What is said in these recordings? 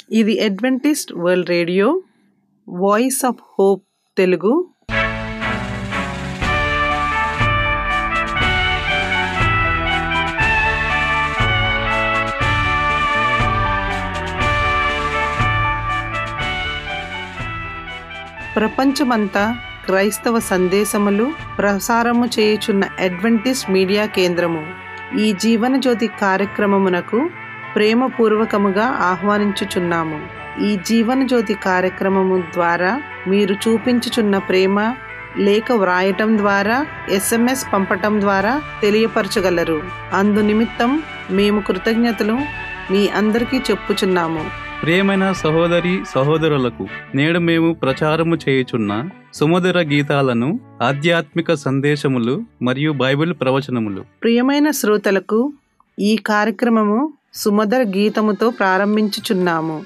ఇది Adventist world radio voice of hope Telugu. ప్రపంచమంతా క్రైస్తవ సందేశములు ప్రసారము చేయుచున్న అడ్వెంటిస్ట్ మీడియా కేంద్రము ఈ జీవన జ్యోతి కార్యక్రమమునకు ప్రేమపూర్వకముగా ఆహ్వానించుచున్నాము. ఈ జీవన జ్యోతి కార్యక్రమము ద్వారా మీరు చూపించుచున్న ప్రేమ లేఖ వ్రాయటం ద్వారా, SMS పంపటం ద్వారా తెలియపరచగలరు. అందు నిమిత్తం మేము కృతజ్ఞతలు మీ అందరికీ చెప్పుచున్నాము. ప్రియమైన సహోదరి సహోదరులకు నేడు మేము ప్రచారము చేయుచున్న సుమధుర గీతాలను, ఆధ్యాత్మిక సందేశములు మరియు బైబిల్ ప్రవచనములు. ప్రియమైన శ్రోతలకు ఈ కార్యక్రమము సుమధుర గీతముతో ప్రారంభించుచున్నాము.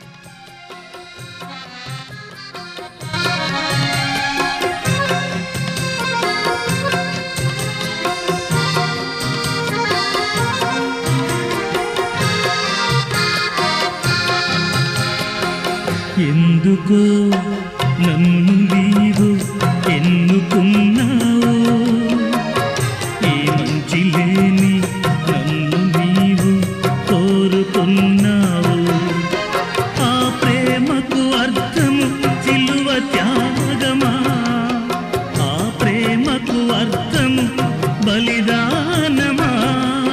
ఎందుకో నన్ను నీవు ఎన్నుకున్నావు, ఈ మంచి లేని నన్ను నీవు కోరుకున్నావు. ఆ ప్రేమకు అర్థము సిలువ త్యాగమా, ఆ ప్రేమకు అర్థము బలిదానమా.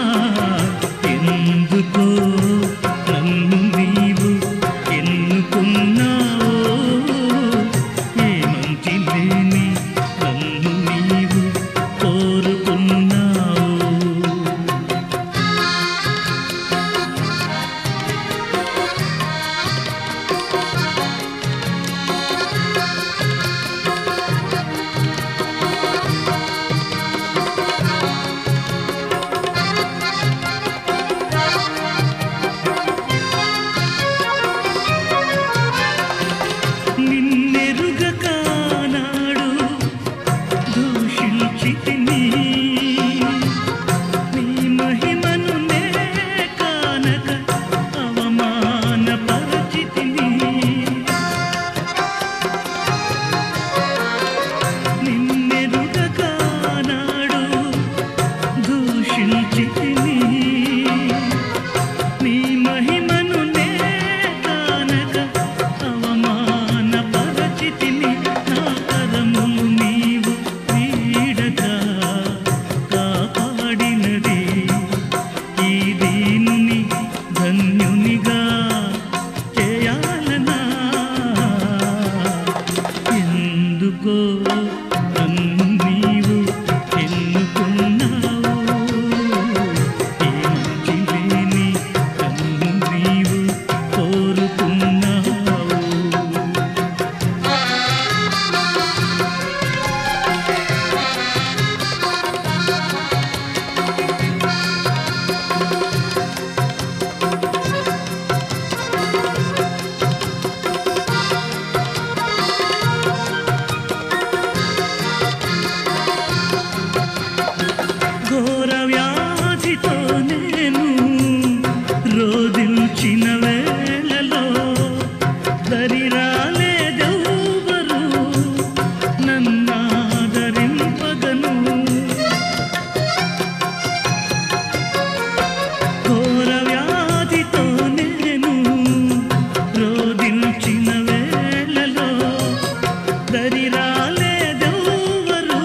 ఎందుకో నన్ను నీవు ఎన్నుకున్నావు, ఏ మంచి లేని నన్ను నీవు కోరుకున్నావు. నిన్నెరుగక నాడు దూషించితిని, నీ మహిమను నే కానక అవమానపరచితిని. నిన్నెరుగక నాడు దూషించితిని, నీ మహిమను నే కానక అవమానపరచితిని. నా కరములు నీవు వీడక కాపాడినది, ఈ దీనుని ధన్యునిగా చేయాలనా. ఎందుకో నన్ను నీవు ఎన్నుకున్నావు, ఈ మంచి లేని నన్ను నీవు కోరుకున్నావు. ఘోర వ్యాధితో నేను రోదిల్చిన వేళలో దరిరాలేదెవ్వరు నన్నాదరింపగను. ఘోర వ్యాధితో నేను రోదిల్చిన వేళలో దరిరాలేదెవ్వరు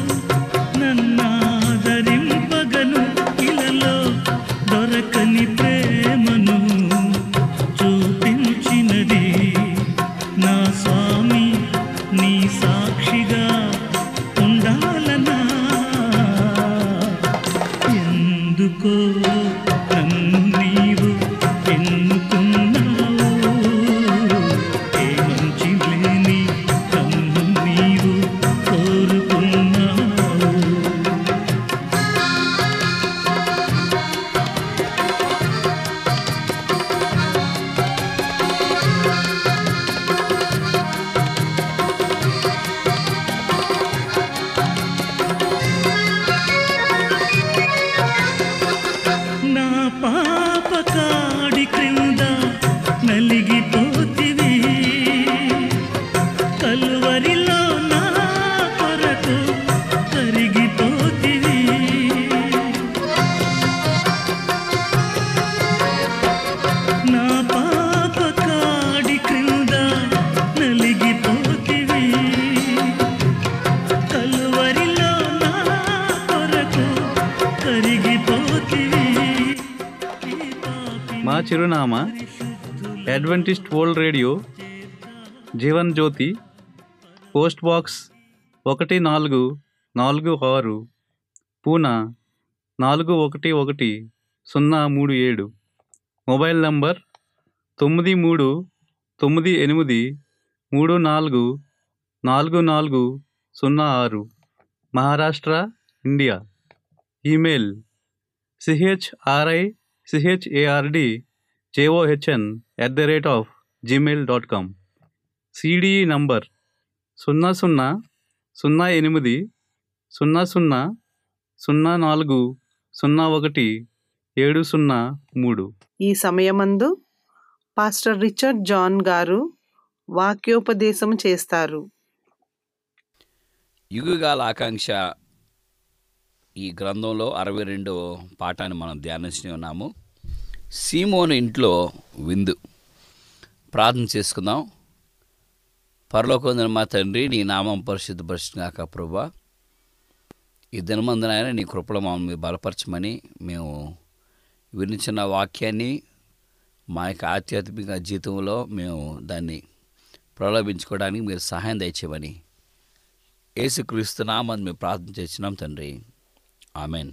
నన్నాదరింపగను. ఇలలో దొరకని ప్రేమను చూపించినది నా స్వామి, నీ సాక్షిగా ఉండాలనా. ఎందుకో నన్ను నీవు ఎన్నుకున్నావు, ఏ మంచి లేని నన్ను నీవు కోరుకున్నావు. నా పాప కాడి క్రింద నలిగిపో చిరునామా Adventist world radio, Jeevan Jyoti, post box 1446, Poona 411037. Mobile number 9398344406, Maharashtra, India. Email chhardzjohn@gmail.com. CDE number 00080040017003. ఈ సమయమందు పాస్టర్ రిచర్డ్ జాన్ గారు వాక్యోపదేశం చేస్తారు. యుగగాల ఆకాంక్ష ఈ గ్రంథంలో 62వ పాఠాన్ని మనం ధ్యానించి ఉన్నాము. సీమోను ఇంట్లో విందు. ప్రార్థన చేసుకుందాం. పరలోకమందున్న మా తండ్రి, నీ నామం పరిశుద్ధపరచుగాక ప్రభువా. ఈ దినమందున ఆయన నీ కృపలో మమ్మల్ని బలపరచమని, మేము వినిచిన వాక్యాన్ని మా యొక్క ఆధ్యాత్మిక జీవితంలో మేము దాన్ని ప్రలోభించుకోవడానికి మీరు సహాయం దయచేయమని యేసుక్రీస్తు నామమున మేము ప్రార్థన చేస్తున్నాం తండ్రి. ఆమెన్.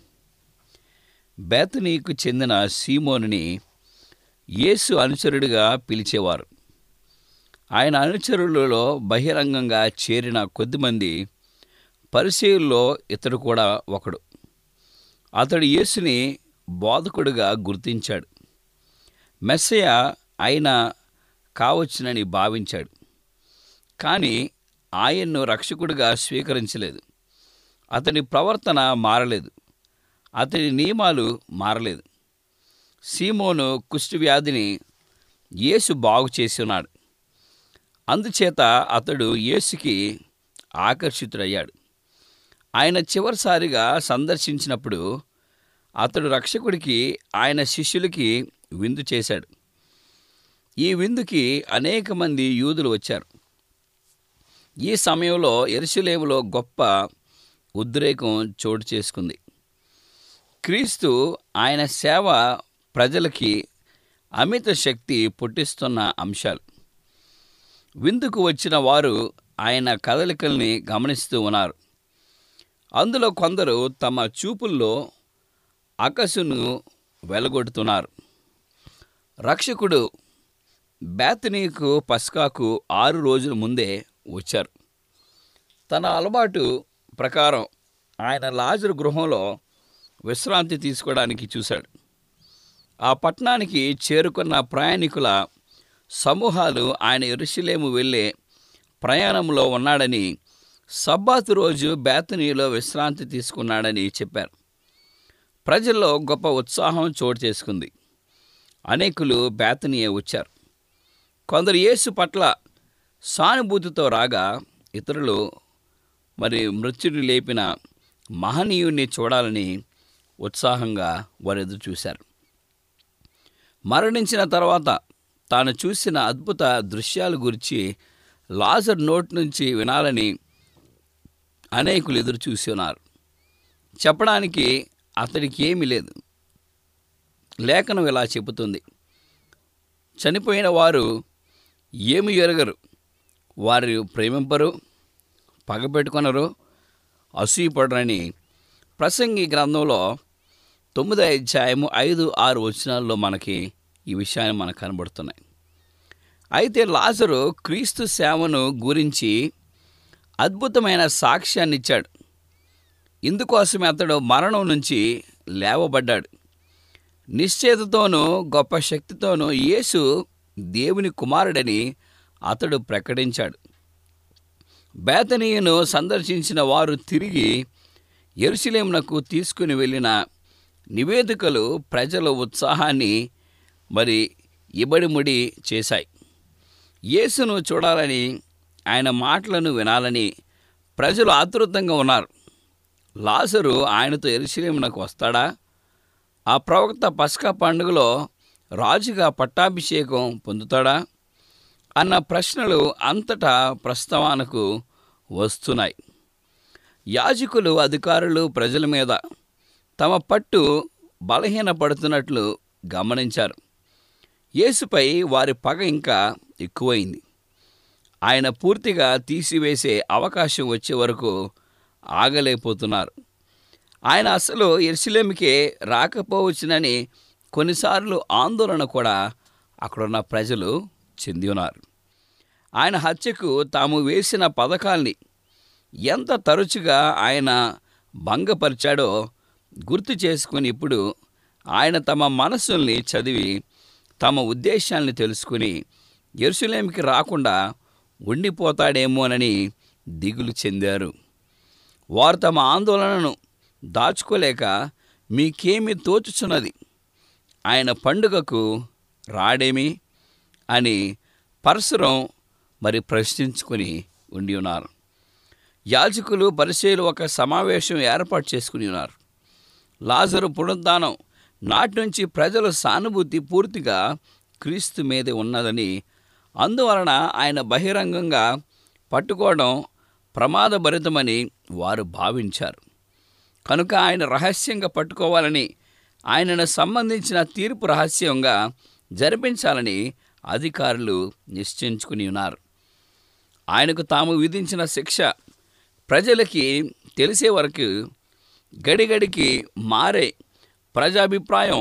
బేతనీకు చెందిన సీమోనుని యేసు అనుచరుడిగా పిలిచేవారు. ఆయన అనుచరులలో బహిరంగంగా చేరిన కొద్దిమంది పరిసయ్యుల్లో ఇతడు కూడా ఒకడు. అతడు యేసుని బోధకుడిగా గుర్తించాడు. మెస్సయ ఆయన కావచ్చునని భావించాడు. కానీ ఆయన్ను రక్షకుడిగా స్వీకరించలేదు. అతని ప్రవర్తన మారలేదు. అతని నియమాలు మారలేదు. సీమోను కుష్ఠవ్యాధిని యేసు బాగు చేసి ఉన్నాడు. అందుచేత అతడు యేసుకి ఆకర్షితుడయ్యాడు. ఆయన చివరిసారిగా సందర్శించినప్పుడు అతడు రక్షకుడికి, ఆయన శిష్యులకి విందు చేశాడు. ఈ విందుకి అనేక మంది యూదులు వచ్చారు. ఈ సమయంలో యెరూషలేములో గొప్ప ఉద్రేకం చోటు చేసుకుంది. క్రీస్తు ఆయన సేవ ప్రజలకి అమిత శక్తి పుట్టిస్తున్న అంశాలు. విందుకు వచ్చిన వారు ఆయన కదలికల్ని గమనిస్తూ ఉన్నారు. అందులో కొందరు తమ చూపుల్లో అకసును వెలగొడుతున్నారు. రక్షకుడు బేతనీకు పస్కాకు 6 రోజుల ముందే వచ్చారు. తన అలవాటు ప్రకారం ఆయన లాజరు గృహంలో విశ్రాంతి తీసుకోవడానికి చూశాడు. ఆ పట్టణానికి చేరుకున్న ప్రయాణికుల సమూహాలు ఆయన యెరూషలేము వెళ్ళే ప్రయాణంలో ఉన్నాడని, సబ్బాతు రోజు బేతనీలో విశ్రాంతి తీసుకున్నాడని చెప్పారు. ప్రజల్లో గొప్ప ఉత్సాహం చోటు చేసుకుంది. అనేకులు బేతనీయే వచ్చారు. కొందరు యేసు పట్ల సానుభూతితో రాగా, ఇతరులు మృత్యుని లేపిన మహనీయుణ్ణి చూడాలని ఉత్సాహంగా వారు ఎదురు చూశారు. మరణించిన తర్వాత తాను చూసిన అద్భుత దృశ్యాల గురించి లాజరు నోటి నుంచి వినాలని అనేకులు ఎదురు చూసి ఉన్నారు. చెప్పడానికి అతడికి ఏమీ లేదు. లేఖనం ఇలా చెబుతుంది: చనిపోయిన వారు ఏమి ఎరగరు, వారు ప్రేమింపరు, పగపెట్టుకొనరు, అసూయపడరని ప్రసంగి గ్రంథంలో 9వ అధ్యాయము 5-6 వచనాల్లో మనకి ఈ విషయాన్ని మనకు కనబడుతున్నాయి. అయితే లాజరు క్రీస్తు సేవను గురించి అద్భుతమైన సాక్ష్యాన్ని ఇచ్చాడు. ఇందుకోసమే అతడు మరణం నుంచి లేవబడ్డాడు. నిశ్చయతతోనూ గొప్ప శక్తితోనూ యేసు దేవుని కుమారుడని అతడు ప్రకటించాడు. బేతనీయును సందర్శించిన వారు తిరిగి యెరూషలేమునకు తీసుకుని వెళ్ళిన నివేదికలు ప్రజల ఉత్సాహాన్ని ఇబడిముడి చేశాయి. యేసును చూడాలని, ఆయన మాటలను వినాలని ప్రజలు ఆతృతంగా ఉన్నారు. లాజరు ఆయనతో యెరూషలేమునకు వస్తాడా? ఆ ప్రవక్త పస్కా పండుగలో రాజుగా పట్టాభిషేకం పొందుతాడా అన్న ప్రశ్నలు అంతటా ప్రస్తావనకు వస్తున్నాయి. యాజకులు, అధికారులు ప్రజల మీద తమ పట్టు బలహీనపడుతున్నట్లు గమనించారు. యేసుపై వారి పగ ఇంకా ఎక్కువైంది. ఆయన పూర్తిగా తీసివేసే అవకాశం వచ్చే వరకు ఆగలేకపోతున్నారు. ఆయన అసలు యెరూషలేముకే రాకపోవచ్చునని కొన్నిసార్లు ఆందోళన కూడా అక్కడున్న ప్రజలు చెంది ఉన్నారు. ఆయన హత్యకు తాము వేసిన పథకాల్ని ఎంత తరచుగా ఆయన భంగపరిచాడో గుర్తు చేసుకుని ఇప్పుడు ఆయన తమ మనస్సుల్ని చదివి తమ ఉద్దేశాల్ని తెలుసుకుని యెరూషలేముకి రాకుండా ఉండిపోతాడేమోనని దిగులు చెందారు. వారు తమ ఆందోళనను దాచుకోలేక మీకేమి తోచుచున్నది, ఆయన పండుగకు రాడేమి అని పరస్పరం ప్రశ్నించుకొని ఉండి ఉన్నారు. యాజకులు పరిసయ్యులు ఒక సమావేశం ఏర్పాటు చేసుకుని ఉన్నారు. లాజరు పునరుద్ధానం నాటి నుంచి ప్రజల సానుభూతి పూర్తిగా క్రీస్తు మీదే ఉన్నదని, అందువలన ఆయన బహిరంగంగా పట్టుకోవడం ప్రమాదభరితమని వారు భావించారు. కనుక ఆయన రహస్యంగా పట్టుకోవాలని, ఆయనను సంబంధించిన తీర్పు రహస్యంగా జరిపించాలని అధికారులు నిశ్చయించుకుని ఉన్నారు. ఆయనకు తాము విధించిన శిక్ష ప్రజలకి తెలిసే వరకు గడిగడికి మారే ప్రజాభిప్రాయం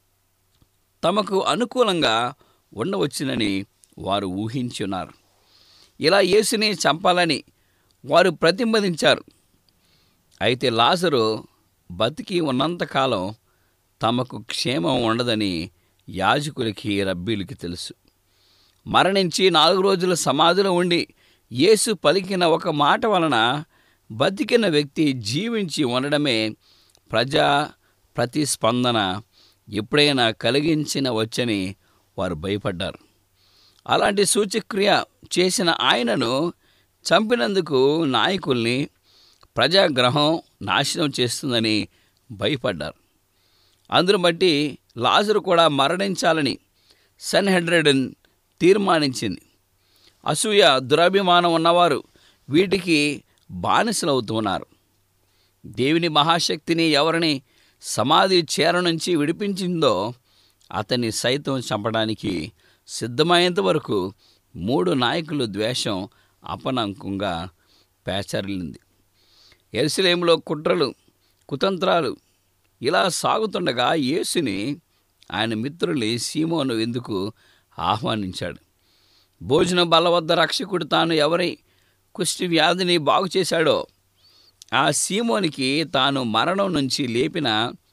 తమకు అనుకూలంగా ఉండవచ్చునని వారు ఊహించి ఉన్నారు. ఇలా యేసుని చంపాలని వారు ప్రతిపాదించారు. అయితే లాజరు బతికి ఉన్నంతకాలం తమకు క్షేమం ఉండదని యాజకులకి, రబ్బీలకి తెలుసు. మరణించి 4 రోజులు సమాధిలో ఉండి యేసు పలికిన ఒక మాట వలన బతికిన వ్యక్తి జీవించి ఉండడమే ప్రజా ప్రతిస్పందన ఎప్పుడైనా కలిగించిన వచ్చని వారు భయపడ్డారు. అలాంటి సూచక్రియ చేసిన ఆయనను చంపినందుకు నాయకుల్ని ప్రజాగ్రహం నాశనం చేస్తుందని భయపడ్డారు. అందును బట్టి లాజరు కూడా మరణించాలని సన్హెడ్రిన్ తీర్మానించింది. అసూయ, దురభిమానం ఉన్నవారు వీటికి బానిసలవుతున్నారు. దేవుని మహాశక్తిని ఎవరిని సమాధి చేర నుంచి విడిపించిందో అతన్ని సైతం చంపడానికి సిద్ధమయ్యేంత వరకు 3 నాయకుల ద్వేషం అపనంకంగా పేచరిల్లింది. యెరూషలేములో కుట్రలు, కుతంత్రాలు ఇలా సాగుతుండగా యేసుని ఆయన మిత్రులు సీమోను ఎందుకు ఆహ్వానించాడు. భోజన బల్ల వద్ద రక్షకుడు తాను ఎవరి కుష్టి వ్యాధిని బాగు చేశాడో ఆ సీమోనికి తాను మరణం నుంచి లేపిన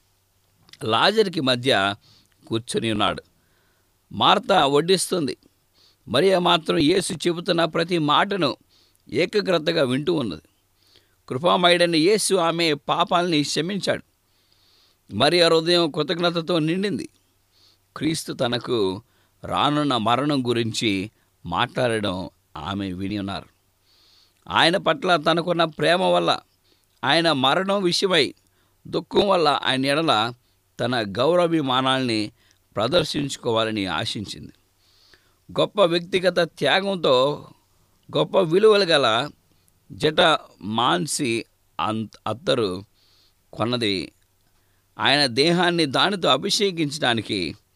లాజరుకి మధ్య కూర్చొని ఉన్నాడు. మార్త వడ్డిస్తుంది. మరియ మాత్రం యేసు చెబుతున్న ప్రతి మాటను ఏకాగ్రతగా వింటూ ఉన్నది. కృపామయుడైన యేసు ఆమె పాపాలని క్షమించాడు. మరియ హృదయం కృతజ్ఞతతో నిండింది. క్రీస్తు తనకు రానున్న మరణం గురించి మాట్లాడడం ఆమె విని ఉన్నారు. ఆయన పట్ల తనకున్న ప్రేమ వల్ల, ఆయన మరణం విషయమై దుఃఖం వల్ల ఆయన ఎడల తన గౌరవాభిమానాల్ని ప్రదర్శించుకోవాలని ఆశించింది. గొప్ప వ్యక్తిగత త్యాగంతో గొప్ప విలువలు గల జట మాన్సి అత్తరు కొన్నది ఆయన దేహాన్ని దానితో అభిషేకించడానికి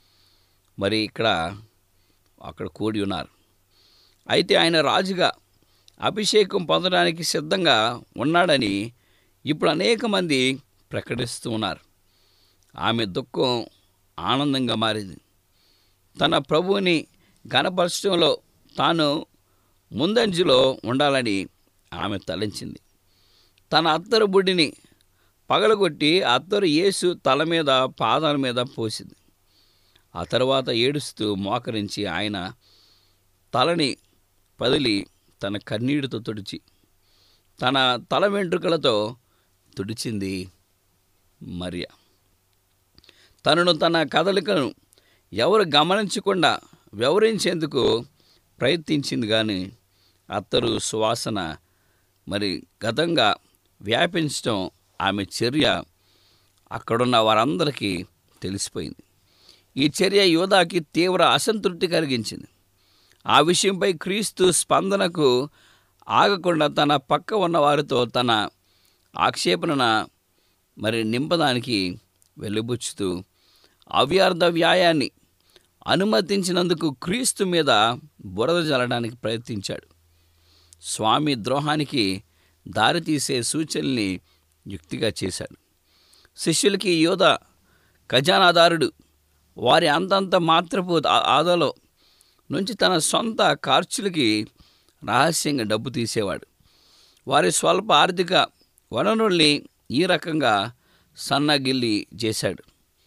అక్కడ కూడి ఉన్నారు. అయితే ఆయన రాజుగా అభిషేకం పొందడానికి సిద్ధంగా ఉన్నాడని ఇప్పుడు అనేక మంది ప్రకటిస్తూ ఉన్నారు. ఆమె దుఃఖం ఆనందంగా మారింది. తన ప్రభువుని ఘనపరచడంలో తాను ముందంజలో ఉండాలని ఆమె తలంచింది. తన అత్తరు బుడ్డిని పగలగొట్టి అత్తరు యేసు తల మీద, పాదాల మీద పోసింది. ఆ తరువాత ఏడుస్తూ మోకరించి ఆయన తలని పదిలి తన కన్నీటితో తుడిచి తన తల వెంట్రుకలతో తుడిచింది మరియ. తనను, తన కదలికను ఎవరు గమనించకుండా వివరించేందుకు ప్రయత్నించింది. కానీ అత్తరు సువాసన గతంగా వ్యాపించడం ఆమె చర్య అక్కడున్న వారందరికీ తెలిసిపోయింది. ఈ చర్య యూదాకి తీవ్ర అసంతృప్తి కలిగించింది. ఆ విషయంపై క్రీస్తు స్పందనకు ఆగకుండా తన పక్క ఉన్న వారితో తన ఆక్షేపణ నింపడానికి వెలుబుచ్చుతూ అవ్యర్థ వ్యాయాన్ని అనుమతించినందుకు క్రీస్తు మీద బురద జల్లడానికి ప్రయత్నించాడు. స్వామి ద్రోహానికి దారితీసే సూచనల్ని యుక్తిగా చేశాడు. శిష్యులకి యూద ఖజానాదారుడు వారి అంతంత మాత్రపు ఆదాలో నుంచి తన సొంత ఖర్చులకి రహస్యంగా డబ్బు తీసేవాడు. వారి స్వల్ప ఆర్థిక వనరుల్ని ఈ రకంగా సన్నగిల్లి చేశాడు.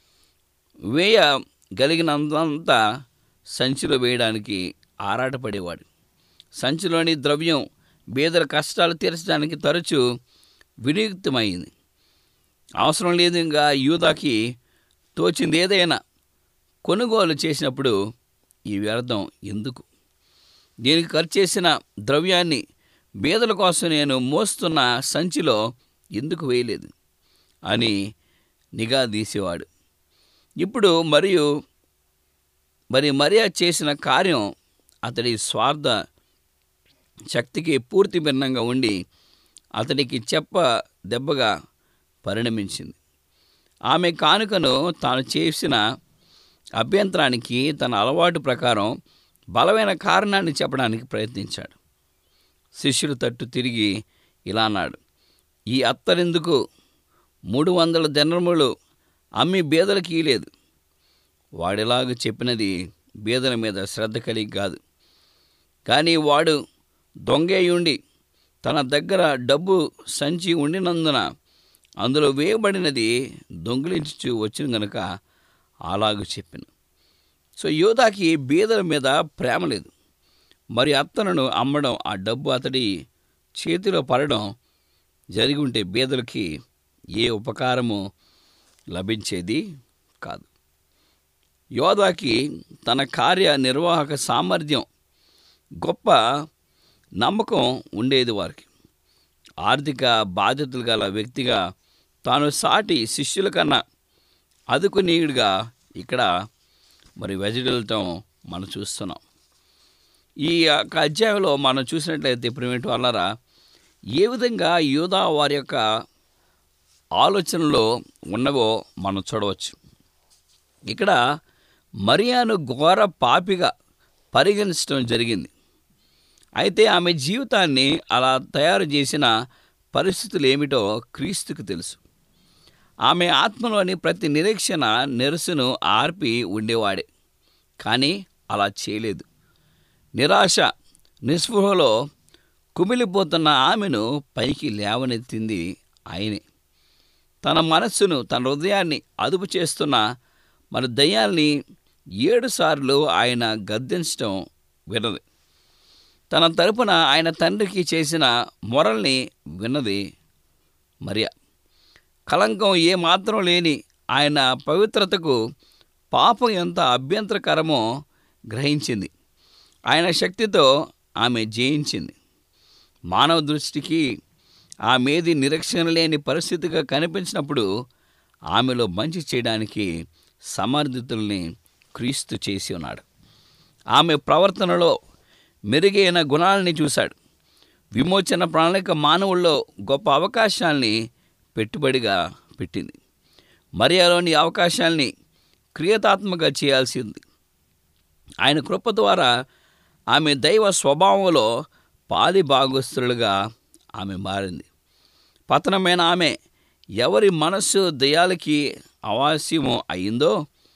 వేయగలిగినంత సంచిలో వేయడానికి ఆరాటపడేవాడు. సంచిలోని ద్రవ్యం బీదల కష్టాలు తీర్చడానికి తరచూ వినియుక్తమైంది. అవసరం లేదుగా యూదాకి తోచింది ఏదైనా కొనుగోలు చేసినప్పుడు ఈ వ్యర్థం ఎందుకు? దీనికి ఖర్చు చేసిన ద్రవ్యాన్ని బీదల కోసం నేను మోస్తున్న సంచిలో ఎందుకు వేయలేదు అని నిగాదీసేవాడు. ఇప్పుడు మరియా చేసిన కార్యం అతడి స్వార్థ శక్తికి పూర్తి భిన్నంగా ఉండి అతడికి దెబ్బగా పరిణమించింది. ఆమె కానుకను తాను చేసిన అభ్యంతరానికి తన అలవాటు ప్రకారం బలమైన కారణాన్ని చెప్పడానికి ప్రయత్నించాడు. శిష్యుల తట్టు తిరిగి ఇలా అన్నాడు, ఈ అత్తరెందుకు 300 దెనారములు అమ్మి బీదలకు ఇయ్యలేదు? వాడిలాగ చెప్పినది బీదల మీద శ్రద్ధ కలిగి కాదు, కానీ వాడు దొంగేయుండి తన దగ్గర డబ్బు సంచి ఉండినందున అందులో వేయబడినది దొంగిలించు వచ్చిన గనుక అలాగూ చెప్పాను. సో యూదాకి బీదల మీద ప్రేమ లేదు. మరి అత్తను అమ్మడం, ఆ డబ్బు అతడి చేతిలో పడడం జరిగి ఉంటే బీదలకి ఏ ఉపకారము లభించేది కాదు. యోధాకి తన కార్యనిర్వాహక సామర్థ్యం గొప్ప నమ్మకం ఉండేది. వారికి ఆర్థిక బాధ్యతలు గల వ్యక్తిగా తాను సాటి శిష్యుల కన్నా అదుకునీయుడిగా ఇక్కడ వెజడలటం మనం చూస్తున్నాం. ఈ యొక్క అధ్యాయంలో మనం చూసినట్లయితే ప్రియమైన వాళ్ళారా, ఏ విధంగా యూదా వారి యొక్క ఆలోచనలో ఉన్నవో మనం చూడవచ్చు. ఇక్కడ మరియాను ఘోర పాపిగా పరిగణించడం జరిగింది. అయితే ఆమె జీవితాన్ని అలా తయారు చేసిన పరిస్థితులు ఏమిటో క్రీస్తుకు తెలుసు. ఆమె ఆత్మలోని ప్రతి నిరీక్షణ నెరసును ఆర్పి ఉండేవాడే, కానీ అలా చేయలేదు. నిరాశ నిస్పృహలో కుమిలిపోతున్న ఆమెను పైకి లేవనెత్తింది ఆయనే. తన మనస్సును, తన హృదయాన్ని అదుపు చేస్తున్న దయ్యాల్ని 7 సార్లు ఆయన గద్దించడం విన్నది. తన తరపున ఆయన తండ్రికి చేసిన మొరల్ని విన్నది మరియా. కళంకం ఏమాత్రం లేని ఆయన పవిత్రతకు పాపం ఎంత అభ్యంతరకరమో గ్రహించింది. ఆయన శక్తితో ఆమె జయించింది. మానవ దృష్టికి ఆమెది నిరీక్షణ లేని పరిస్థితిగా కనిపించినప్పుడు ఆమెలో మంచి చేయడానికి సమర్థితుల్ని క్రీస్తు చేసి ఉన్నాడు. ఆమె ప్రవర్తనలో మెరుగైన గుణాలని చూశాడు. విమోచన ప్రణాళిక మానవుల్లో గొప్ప అవకాశాల్ని పెట్టుబడిగా పెట్టింది. మరియాలోని అవకాశాల్ని క్రియాత్మకంగా చేయాల్సి ఉంది. ఆయన కృప ద్వారా ఆమె దైవ స్వభావంలో పాలి భాగస్తులుగా ఆమె మారింది. పతనమైన ఆమె ఎవరి మనస్సు దయ్యాలకి అవాస్యము అయిందో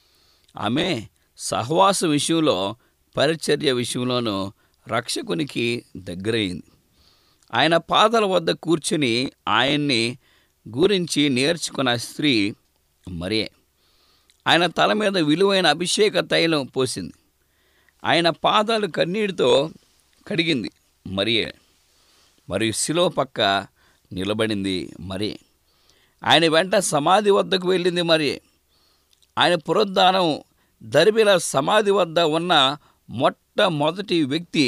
ఆమె సహవాస విషయంలో, పరిచర్య విషయంలోనూ రక్షకునికి దగ్గరయింది. ఆయన పాదాల వద్ద కూర్చుని ఆయన్ని గురించి నేర్చుకున్న స్త్రీ మరియే. ఆయన తల మీద విలువైన అభిషేక తైలం పోసింది. ఆయన పాదాలు కన్నీటితో కడిగింది మరియే. మరియు శిలువ పక్క నిలబడింది మరియే. ఆయన వెంట సమాధి వద్దకు వెళ్ళింది మరియే. ఆయన పునరుద్ధానం దరిమిల సమాధి వద్ద ఉన్న మొట్టమొదటి వ్యక్తి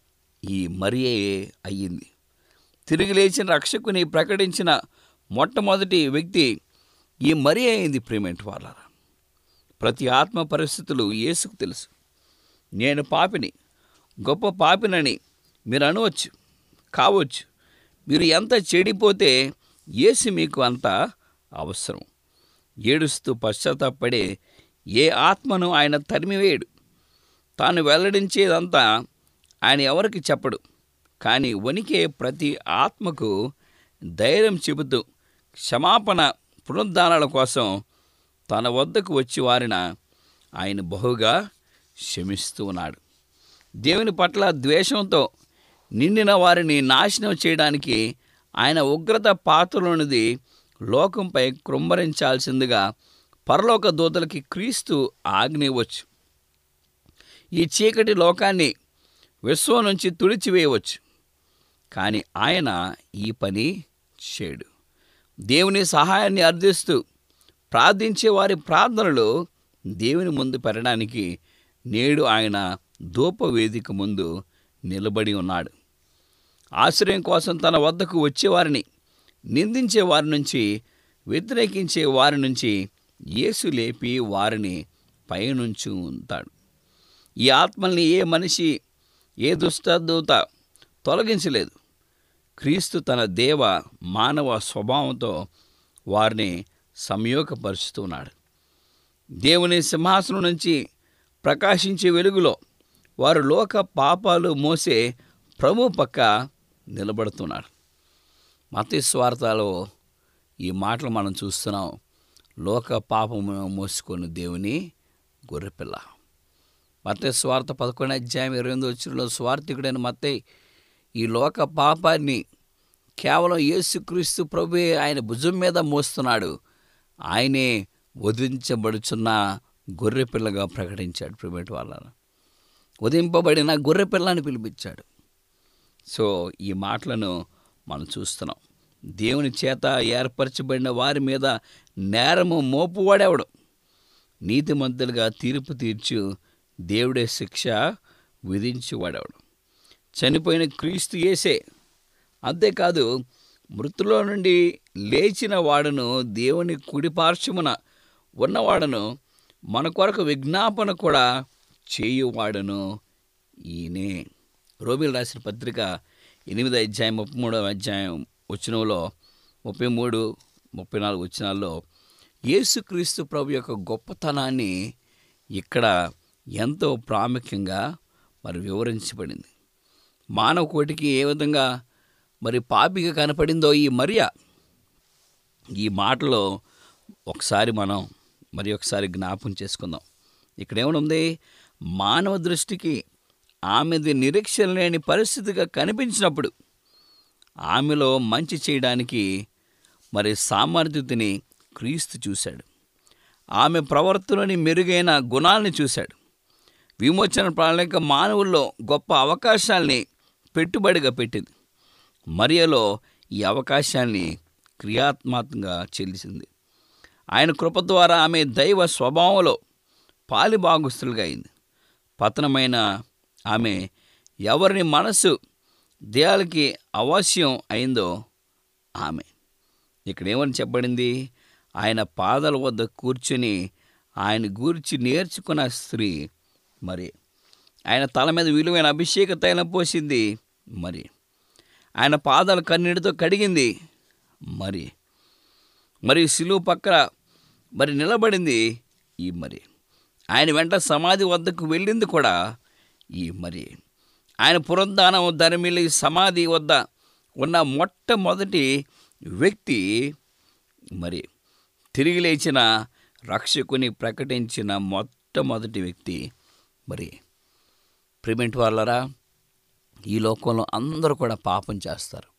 ఈ మరియే అయ్యింది. తిరిగి లేచిన రక్షకుని ప్రకటించిన మొట్టమొదటి వ్యక్తి ఈ మరియే అయింది. ప్రియమైన వాళ్ళారా, ప్రతి ఆత్మ పరిస్థితులు యేసుకు తెలుసు. నేను పాపిని, గొప్ప పాపినని మీరు అనవచ్చు, కావచ్చు. మీరు ఎంత చెడిపోతే యేసు మీకు అంత అవసరం. ఏడుస్తూ పశ్చాత్తాపడే ఏ ఆత్మను ఆయన తరిమివేయడు. తాను వెల్లడించేదంతా ఆయన ఎవరికి చెప్పడు. కానీ వణికే ప్రతి ఆత్మకు ధైర్యం చెబుతూ క్షమాపణ పునరుద్ధానాల కోసం తన వద్దకు వచ్చి వారిన ఆయన బహుగా క్షమిస్తూ ఉన్నాడు. దేవుని పట్ల ద్వేషంతో నిండిన వారిని నాశనం చేయడానికి ఆయన ఉగ్రత పాత్రలోనిది లోకంపై కృంభరించాల్సిందిగా పరలోక దూతలకి క్రీస్తు ఆజ్ఞ ఇవ్వచ్చు. ఈ చీకటి లోకాన్ని విశ్వం నుంచి తుడిచివేయవచ్చు. కానీ ఆయన ఈ పని చేయడు. దేవుని సహాయాన్ని అర్థిస్తూ ప్రార్థించే వారి ప్రార్థనలు దేవుని ముందు పెట్టడానికి నేడు ఆయన ధూపవేదిక ముందు నిలబడి ఉన్నాడు. ఆశ్రయం కోసం తన వద్దకు వచ్చేవారిని నిందించే వారి నుంచి, వ్యతిరేకించే వారి నుంచి యేసు లేపి వారిని పైనుంచి ఉంటాడు. ఈ ఆత్మల్ని ఏ మనిషి, ఏ దుష్టదూత తొలగించలేదు. క్రీస్తు తన దేవ మానవ స్వభావంతో వారిని సంయోగపరుస్తున్నాడు. దేవుని సింహాసనం నుంచి ప్రకాశించే వెలుగులో వారు లోక పాపాలు మోసే ప్రభు పక్క నిలబడుతున్నారు. మత్తయి సువార్తలో ఈ మాటలు మనం చూస్తున్నాం. లోక పాపము మోసుకొని దేవుని గొర్రెపిల్ల. మత్తయి సువార్త 11:28 సువార్తికుడైన మత్తయి ఈ లోక పాపాన్ని కేవలం యేసుక్రీస్తు ప్రభువే ఆయన భుజం మీద మోస్తున్నాడు. ఆయనే వధించబడుచున్న గొర్రెపిల్లగా ప్రకటించాడు. ప్రిమేట్ వాళ్ళ వధింపబడిన గొర్రెపిల్లని పిలిపించాడు. సో ఈ మాటలను మనం చూస్తున్నాం. దేవుని చేత ఏర్పరచబడిన వారి మీద నేరము మోపువాడెవడు? నీతిమంతులుగా తీర్పు తీర్చు దేవుడే శిక్ష విధించేవాడెవడు? చనిపోయిన క్రీస్తు యేసే. అంతేకాదు మృతులో నుండి లేచిన వాడును, దేవుని కుడిపార్శ్వమున ఉన్నవాడను, మన కొరకు విజ్ఞాపన కూడా చేయువాడను ఈయనే. రోమీయులు రాసిన పత్రిక 8:33 వచనంలో 33, 34 వచనాల్లో యేసుక్రీస్తు ప్రభు యొక్క గొప్పతనాన్ని ఇక్కడ ఎంతో ప్రాముఖ్యంగా మరి వివరించబడింది. మానవ కోటికి ఏ విధంగా మరి పాపిగా కనపడిందో ఈ మరియా, ఈ మాటలో ఒకసారి మనం మరి ఒకసారి జ్ఞాపకం చేసుకుందాం. ఇక్కడ ఏమనుంది? మానవ దృష్టికి ఆమెది నిరీక్షణ లేని పరిస్థితిగా కనిపించినప్పుడు ఆమెలో మంచి చేయడానికి మరి సామర్థ్యతని క్రీస్తు చూశాడు. ఆమె ప్రవర్తనని మెరుగైన గుణాలని చూశాడు. విమోచన ప్రణాళిక మానవుల్లో గొప్ప అవకాశాల్ని పెట్టుబడిగా పెట్టింది. మరియలో ఈ అవకాశాన్ని క్రియాత్మకంగా చెల్లింది. ఆయన కృప ద్వారా ఆమె దైవ స్వభావంలో పాలిభాగస్తులుగా అయింది. పతనమైన ఆమె ఎవరిని మనసు దేహాలకి అవశ్యం అయిందో ఆమె. ఇక్కడ ఏమని చెప్పబడింది? ఆయన పాదాల వద్ద కూర్చుని ఆయన గూర్చి నేర్చుకున్న స్త్రీ మరి. ఆయన తల మీద విలువైన అభిషేక తైలం పోసింది మరి. ఆయన పాదాలు కన్నీటితో కడిగింది మరి. మరి సిలువ పక్కన మరి నిలబడింది ఈ మరి. ఆయన వెంట సమాధి వద్దకు వెళ్ళింది కూడా ఈ మరి. ఆయన పునరుద్ధానం ధర్మిలి సమాధి వద్ద ఉన్న మొట్టమొదటి వ్యక్తి మరి. తిరిగి లేచిన రక్షకుని ప్రకటించిన మొట్టమొదటి వ్యక్తి మరి. ప్రిమెంట్ వాళ్ళరా, ఈ లోకంలో అందరూ కూడా పాపం చేస్తారు.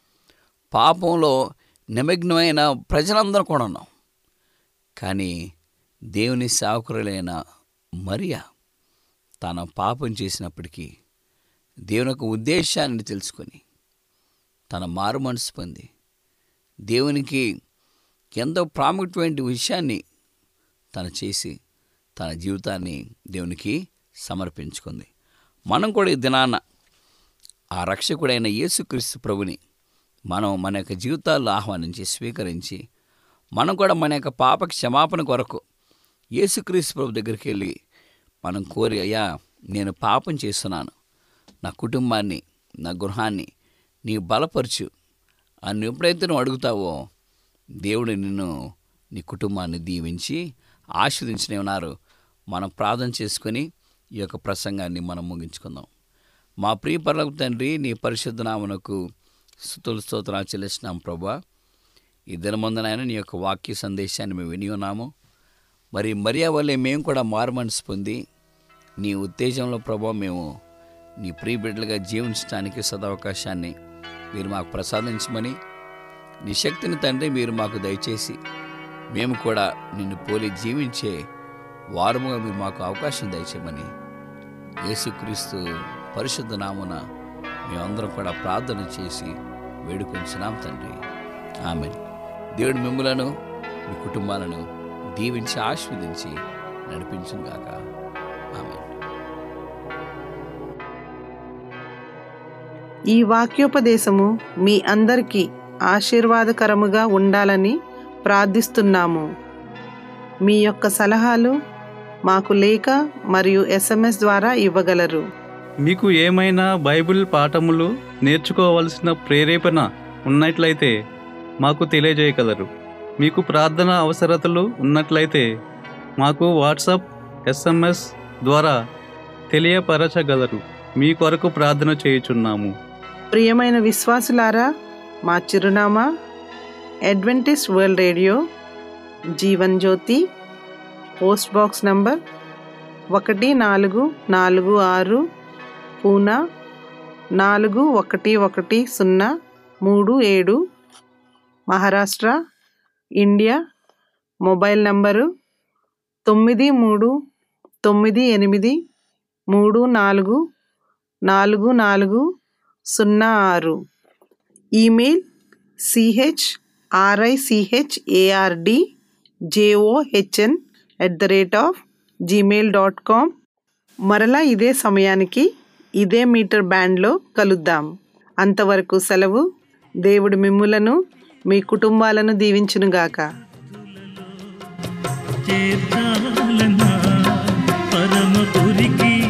పాపంలో నిమగ్నమైన ప్రజలందరూ కూడా ఉన్నాం. కానీ దేవుని సేవకురాలైన మరియా తన పాపం చేసినప్పటికీ దేవుని యొక్క ఉద్దేశాన్ని తెలుసుకొని తన మారు మనసు పొంది దేవునికి ఎంతో ప్రాముఖ్యమైన విషయాన్ని తను చేసి తన జీవితాన్ని దేవునికి సమర్పించుకుంది. మనం కూడా ఈ దినాన ఆ రక్షకుడైన యేసుక్రీస్తు ప్రభుని మనం మన యొక్క జీవితాల్లో ఆహ్వానించి స్వీకరించి మనం కూడా మన యొక్క పాప క్షమాపణ కొరకు యేసుక్రీస్తు ప్రభు దగ్గరికి వెళ్ళి మనం కోరి, అయ్యా నేను పాపం చేస్తున్నాను, నా కుటుంబాన్ని నా గృహాన్ని నీ బలపరచు అని ఎప్పుడైతే నువ్వు అడుగుతావో దేవుడు నిన్ను నీ కుటుంబాన్ని దీవించి ఆశీర్వదించనే ఉన్నారు. మనం ప్రార్థన చేసుకొని ఈ యొక్క ప్రసంగాన్ని మనం ముగించుకుందాం. మా ప్రియ పరలోకపు తండ్రి, నీ పరిశుద్ధ నామమునకు స్తుతులు స్తోత్రాలు చెల్లిస్తున్నాం ప్రభువా. ఈ దినమందునైనా నీ యొక్క వాక్య సందేశాన్ని మేము విని ఉన్నాము. మరి మరియా వల్లే మేము కూడా మారుమనసు పొంది నీ ఉత్తేజంలో ప్రభువా మేము నీ ప్రియ బిడ్డలుగా జీవించడానికి సదవకాశాన్ని మీరు మాకు ప్రసాదించమని, నీ శక్తిని తండ్రి మీరు మాకు దయచేసి మేము కూడా నిన్ను పోలి జీవించే వారముగా మీరు మాకు అవకాశం దయచేయమని యేసుక్రీస్తు పరిశుద్ధ నామమున మేమందరం కూడా ప్రార్థన చేసి వేడుకొంచున్నాం తండ్రి. ఆమేన్. దేవుడు మిమ్ములను మీ కుటుంబాలను దీవించి ఆశీర్వదించి నడిపించును గాక. ఆమేన్. ఈ వాక్యోపదేశము మీ అందరికీ ఆశీర్వాదకరముగా ఉండాలని ప్రార్థిస్తున్నాము. మీ యొక్క సలహాలు మాకు లేఖ మరియు SMS ద్వారా ఇవ్వగలరు. మీకు ఏమైనా బైబిల్ పాఠములు నేర్చుకోవలసిన ప్రేరేపణ ఉన్నట్లయితే మాకు తెలియజేయగలరు. మీకు ప్రార్థన అవసరతలు ఉన్నట్లయితే మాకు వాట్సాప్, SMS ద్వారా తెలియపరచగలరు. మీ కొరకు ప్రార్థన చేయుచున్నాము. ప్రియమైన విశ్వాసులారా, మా చిరునామా Adventist world radio, Jeevan Jyoti, post box number 1446, Poona 411037, Maharashtra, India. Mobile number 9338344406. Email richardjohn@gmail.com. మరలా ఇదే సమయానికి ఇదే మీటర్ బ్యాండ్లో కలుద్దాం. అంతవరకు సెలవు. దేవుడు మిమ్ములను మీ కుటుంబాలను దీవించునుగాక. చేర్చాలన్నా పరమపురికి